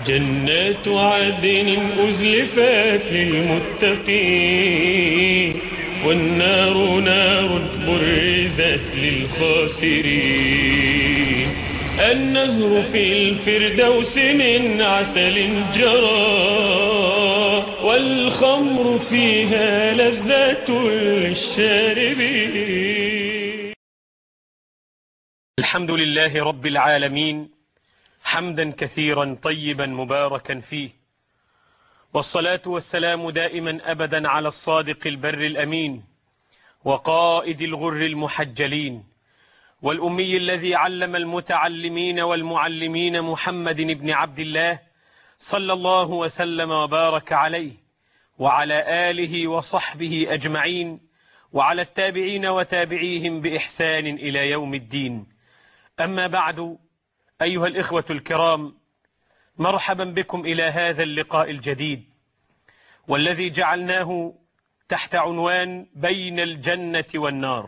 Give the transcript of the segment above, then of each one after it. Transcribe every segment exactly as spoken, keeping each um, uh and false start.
جنات عدن أزلفت للمتقين والنار نار برزت للخاسرين. النهر في الفردوس من عسل جرى والخمر فيها لذة للشاربين. الحمد لله رب العالمين حمدا كثيرا طيبا مباركا فيه، والصلاة والسلام دائما أبدا على الصادق البر الأمين وقائد الغر المحجلين والأمي الذي علم المتعلمين والمعلمين محمد بن عبد الله صلى الله وسلم وبارك عليه وعلى آله وصحبه أجمعين وعلى التابعين وتابعيهم بإحسان إلى يوم الدين. أما بعد، أيها الإخوة الكرام، مرحبا بكم إلى هذا اللقاء الجديد والذي جعلناه تحت عنوان بين الجنة والنار.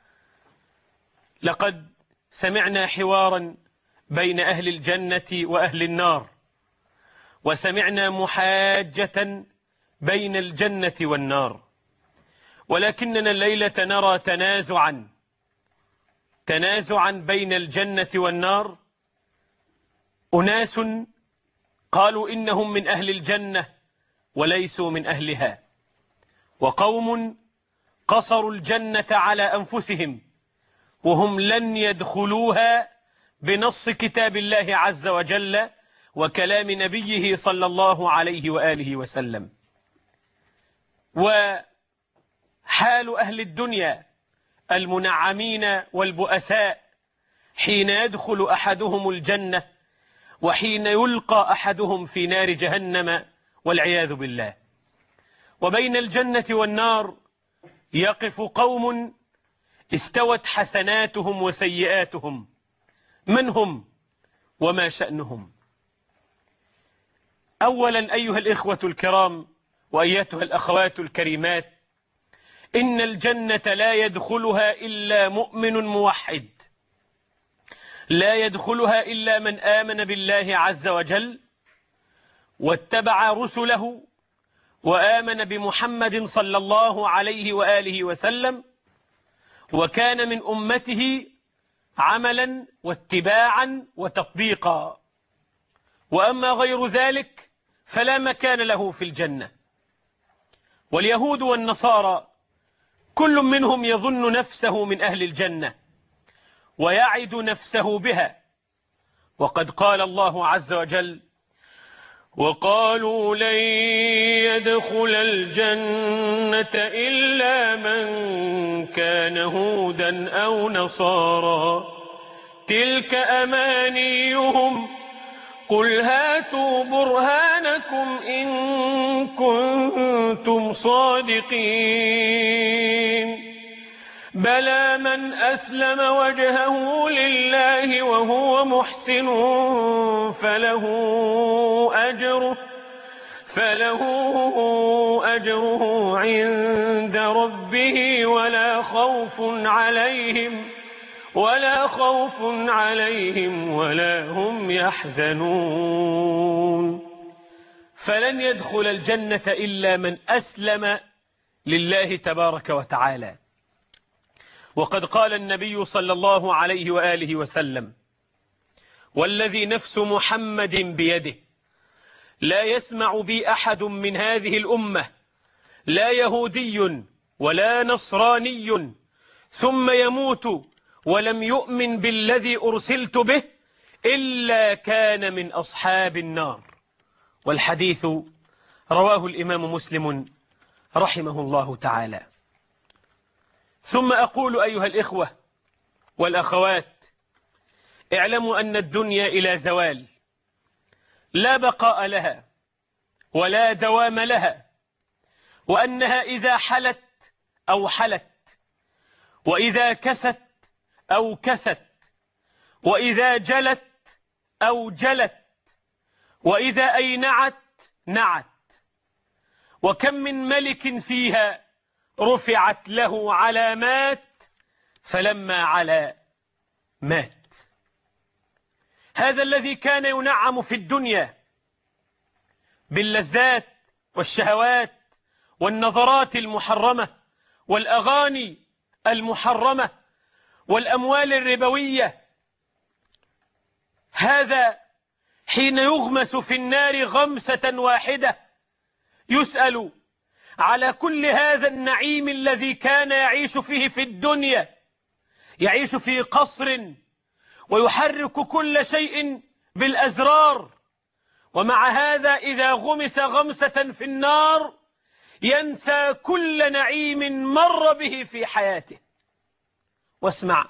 لقد سمعنا حوارا بين أهل الجنة وأهل النار، وسمعنا محاجة بين الجنة والنار، ولكننا الليلة نرى تنازعا تنازعا بين الجنة والنار. أناس قالوا إنهم من أهل الجنة وليسوا من أهلها، وقوم قصروا الجنة على أنفسهم وهم لن يدخلوها بنص كتاب الله عز وجل وكلام نبيه صلى الله عليه وآله وسلم. وحال أهل الدنيا المنعمين والبؤساء حين يدخل أحدهم الجنة وحين يلقى أحدهم في نار جهنم والعياذ بالله. وبين الجنة والنار يقف قوم استوت حسناتهم وسيئاتهم. من هم وما شأنهم؟ أولا أيها الإخوة الكرام وأيتها الأخوات الكريمات، إن الجنة لا يدخلها إلا مؤمن موحد، لا يدخلها إلا من آمن بالله عز وجل واتبع رسله وآمن بمحمد صلى الله عليه وآله وسلم وكان من أمته عملا واتباعا وتطبيقا. وأما غير ذلك فلا مكان له في الجنة. واليهود والنصارى كل منهم يظن نفسه من أهل الجنة ويعد نفسه بها، وقد قال الله عز وجل: وقالوا لن يدخل الجنة إلا من كان هودا أو نصارى تلك أمانيهم قل هاتوا برهانكم إن كنتم صادقين بلى من أسلم وجهه لله وهو محسن فله أجره فله أجره عند ربه ولا خوف عليهم ولا خوف عليهم ولا هم يحزنون. فلن يدخل الجنة إلا من أسلم لله تبارك وتعالى. وقد قال النبي صلى الله عليه وآله وسلم: والذي نفس محمد بيده لا يسمع بي أحد من هذه الأمة لا يهودي ولا نصراني ثم يموت ولم يؤمن بالذي أرسلت به إلا كان من أصحاب النار. والحديث رواه الإمام مسلم رحمه الله تعالى. ثم أقول أيها الإخوة والأخوات، اعلموا أن الدنيا إلى زوال لا بقاء لها ولا دوام لها، وأنها إذا حلت أو حلت، وإذا كست أو كست، وإذا جلت أو جلت، وإذا أينعت نعت. وكم من ملك فيها رفعت له علامات فلما علا مات. هذا الذي كان ينعم في الدنيا باللذات والشهوات والنظرات المحرمة والأغاني المحرمة والأموال الربوية. هذا حين يغمس في النار غمسة واحدة يسأل على كل هذا النعيم الذي كان يعيش فيه في الدنيا، يعيش في قصر ويحرك كل شيء بالأزرار، ومع هذا إذا غمس غمسة في النار ينسى كل نعيم مر به في حياته. واسمع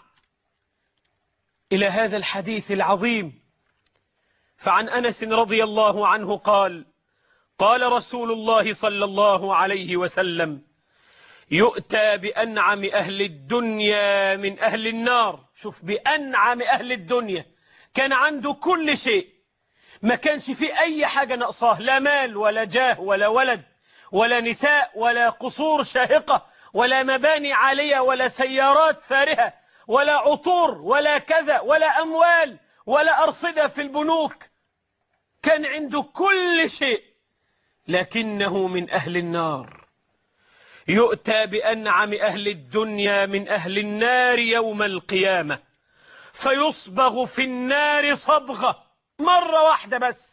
إلى هذا الحديث العظيم. فعن أنس رضي الله عنه قال: قال رسول الله صلى الله عليه وسلم: يؤتى بأنعم أهل الدنيا من أهل النار. شوف، بأنعم أهل الدنيا، كان عنده كل شيء، ما كانش فيه أي حاجة نقصاه، لا مال ولا جاه ولا ولد ولا نساء ولا قصور شاهقة ولا مباني عالية ولا سيارات فارهة ولا عطور ولا كذا ولا أموال ولا أرصدة في البنوك، كان عنده كل شيء، لكنه من أهل النار. يؤتى بأنعم أهل الدنيا من أهل النار يوم القيامة فيصبغ في النار صبغة، مرة واحدة بس،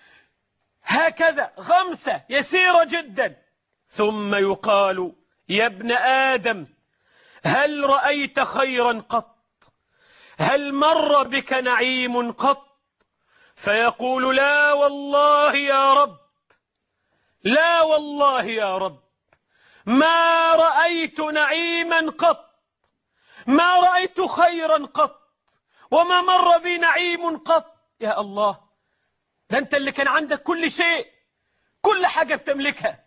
هكذا غمسة يسيرة جدا، ثم يقال: يا ابن آدم هل رأيت خيرا قط؟ هل مر بك نعيم قط؟ فيقول: لا والله يا رب، لا والله يا رب، ما رأيت نعيما قط، ما رأيت خيرا قط، وما مر بي نعيم قط. يا الله، ده انت اللي كان عندك كل شيء، كل حاجة بتملكها،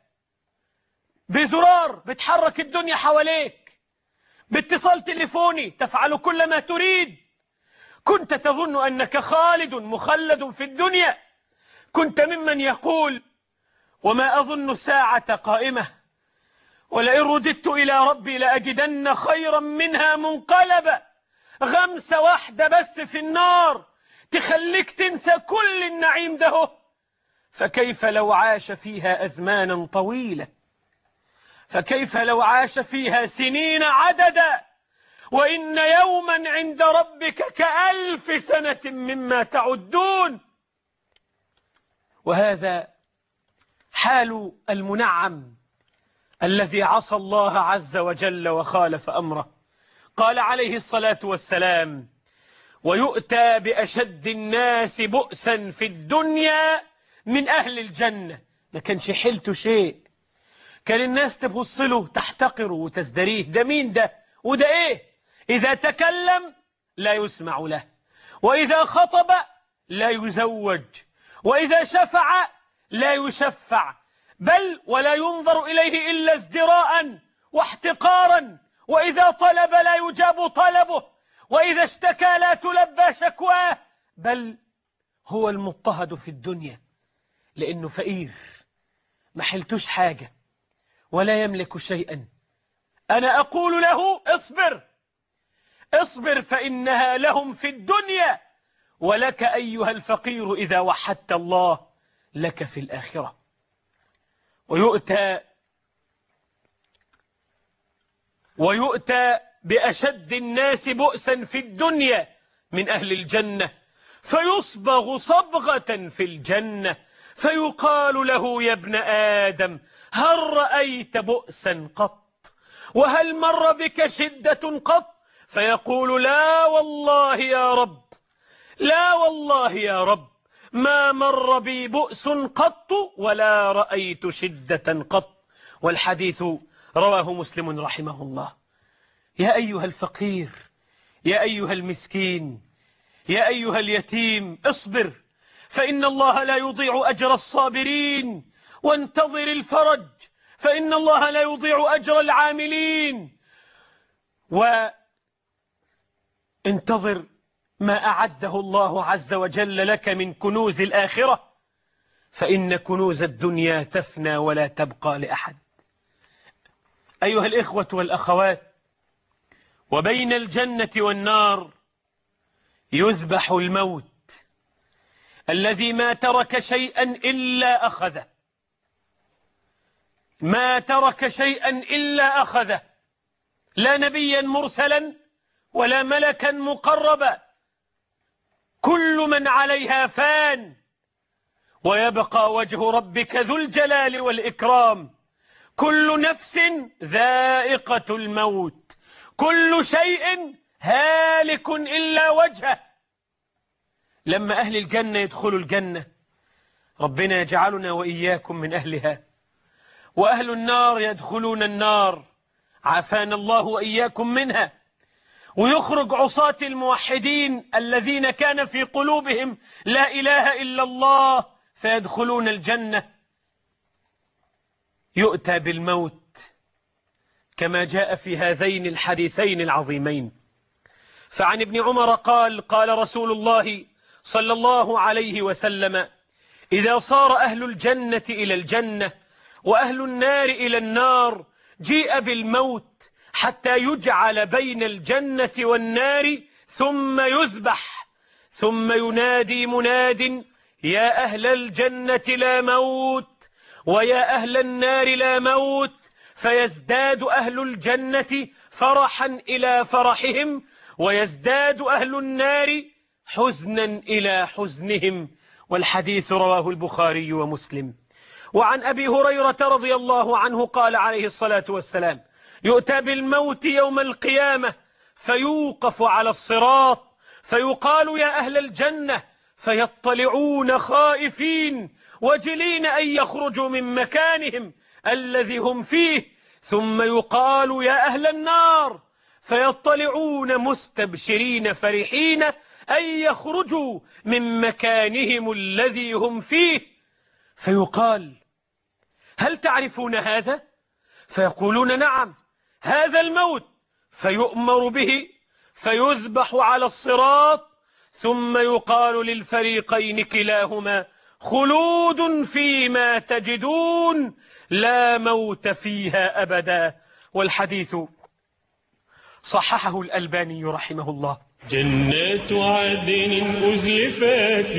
بزرار بتحرك الدنيا حواليك، باتصال تليفوني تفعل كل ما تريد. كنت تظن أنك خالد مخلد في الدنيا، كنت ممن يقول: وما أظن الساعة قائمة ولئن رددت إلى ربي لأجدن خيرا منها منقلبا. غمسة واحدة بس في النار تخليك تنسى كل النعيم ده. فكيف لو عاش فيها أزمانا طويلة؟ فكيف لو عاش فيها سنين عددا؟ وإن يوما عند ربك كألف سنة مما تعدون. وهذا حال المنعم الذي عصى الله عز وجل وخالف أمره. قال عليه الصلاة والسلام: ويؤتى بأشد الناس بؤسا في الدنيا من أهل الجنة. ما كانش حيلته شيء، كان الناس تبص له تحتقره وتزدريه، ده مين ده وده ايه؟ إذا تكلم لا يسمع له، وإذا خطب لا يزوج، وإذا شفع لا يشفع، بل ولا ينظر إليه إلا ازدراء واحتقارا، وإذا طلب لا يجاب طلبه، وإذا اشتكى لا تلبى شكواه، بل هو المضطهد في الدنيا لأنه فقير، ما حلتوش حاجة ولا يملك شيئا. أنا أقول له: اصبر اصبر فإنها لهم في الدنيا، ولك أيها الفقير إذا وحدت الله لك في الآخرة. ويؤتى ويؤتى بأشد الناس بؤسا في الدنيا من أهل الجنة فيصبغ صبغة في الجنة فيقال له: يا ابن آدم هل رأيت بؤسا قط؟ وهل مر بك شدة قط؟ فيقول: لا والله يا رب، لا والله يا رب، ما مر بي بؤس قط ولا رأيت شدة قط. والحديث رواه مسلم رحمه الله. يا أيها الفقير، يا أيها المسكين، يا أيها اليتيم، اصبر فإن الله لا يضيع أجر الصابرين، وانتظر الفرج فإن الله لا يضيع أجر العاملين، وانتظر ما أعده الله عز وجل لك من كنوز الآخرة، فإن كنوز الدنيا تفنى ولا تبقى لأحد. أيها الإخوة والأخوات، وبين الجنة والنار يذبح الموت الذي ما ترك شيئا إلا أخذه، ما ترك شيئا إلا أخذه، لا نبيا مرسلا ولا ملكا مقربا، كل من عليها فان ويبقى وجه ربك ذو الجلال والإكرام، كل نفس ذائقة الموت، كل شيء هالك إلا وجهه. لما أهل الجنة يدخلوا الجنة ربنا يجعلنا وإياكم من أهلها، وأهل النار يدخلون النار عافانا الله وإياكم منها، ويخرج عصاة الموحدين الذين كان في قلوبهم لا إله إلا الله فيدخلون الجنة. يؤتى بالموت كما جاء في هذين الحديثين العظيمين. فعن ابن عمر قال قال رسول الله صلى الله عليه وسلم: إذا صار أهل الجنة إلى الجنة وأهل النار إلى النار جيء بالموت حتى يجعل بين الجنة والنار ثم يذبح، ثم ينادي مناد: يا أهل الجنة لا موت، ويا أهل النار لا موت، فيزداد أهل الجنة فرحا إلى فرحهم، ويزداد أهل النار حزنا إلى حزنهم. والحديث رواه البخاري ومسلم. وعن أبي هريرة رضي الله عنه قال عليه الصلاة والسلام: يؤتى بالموت يوم القيامة فيوقف على الصراط فيقال: يا أهل الجنة، فيطلعون خائفين وجلين أن يخرجوا من مكانهم الذي هم فيه، ثم يقال: يا أهل النار، فيطلعون مستبشرين فرحين أن يخرجوا من مكانهم الذي هم فيه، فيقال: هل تعرفون هذا؟ فيقولون: نعم، هذا الموت. فيؤمر به فيذبح على الصراط، ثم يقال للفريقين كلاهما: خلود فيما تجدون، لا موت فيها أبدا. والحديث صححه الألباني رحمه الله. جنات عدن أزلفت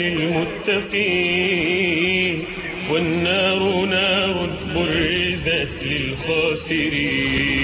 للمتقين، والنار نار برزت للخاسرين.